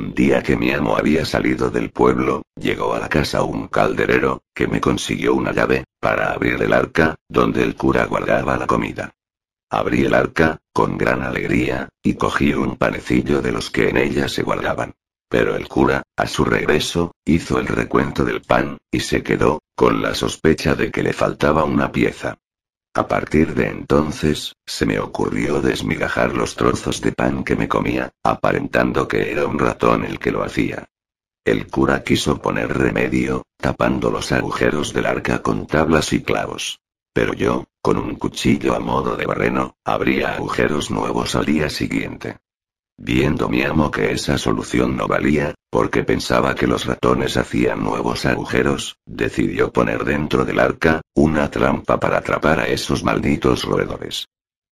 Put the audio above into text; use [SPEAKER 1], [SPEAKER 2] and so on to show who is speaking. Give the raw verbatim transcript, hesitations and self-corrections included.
[SPEAKER 1] Un día que mi amo había salido del pueblo, llegó a la casa un calderero, que me consiguió una llave, para abrir el arca, donde el cura guardaba la comida. Abrí el arca, con gran alegría, y cogí un panecillo de los que en ella se guardaban. Pero el cura, a su regreso, hizo el recuento del pan, y se quedó, con la sospecha de que le faltaba una pieza. A partir de entonces, se me ocurrió desmigajar los trozos de pan que me comía, aparentando que era un ratón el que lo hacía. El cura quiso poner remedio, tapando los agujeros del arca con tablas y clavos. Pero yo, con un cuchillo a modo de barreno, abría agujeros nuevos al día siguiente. Viendo mi amo que esa solución no valía, porque pensaba que los ratones hacían nuevos agujeros, decidió poner dentro del arca una trampa para atrapar a esos malditos roedores.